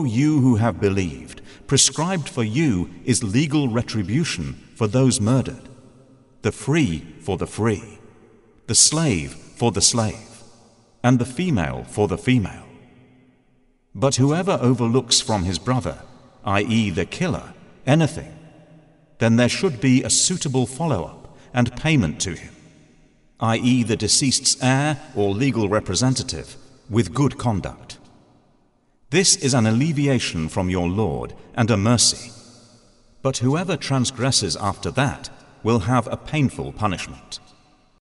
you who have believed, prescribed for you is legal retribution for those murdered, the free for the free, the slave for the slave, and the female for the female. But whoever overlooks from his brother, i.e. the killer, anything, then there should be a suitable follow-up and payment to him, i.e. the deceased's heir or legal representative, with good conduct. This is an alleviation from your Lord and a mercy. But whoever transgresses after that will have a painful punishment.